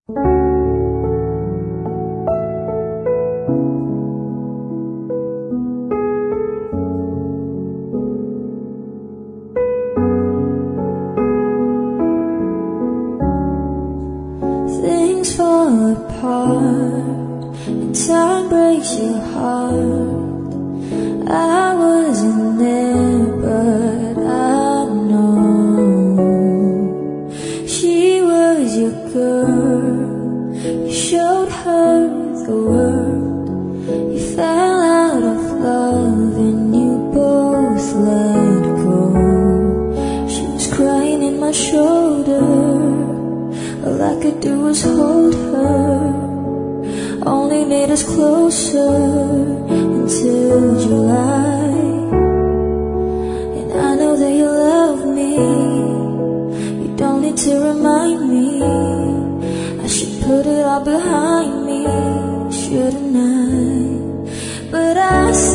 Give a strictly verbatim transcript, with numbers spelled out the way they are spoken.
Things fall apart and time breaks your heart. I wasn't there, but I know she was your girl. You showed her the world. You fell out of love and you both let go. She was crying in my shoulder. All I could do was hold her, only made us closer until July. And I know that you love me, you don't need to remind me. I should put it all behind me, shouldn't I? But I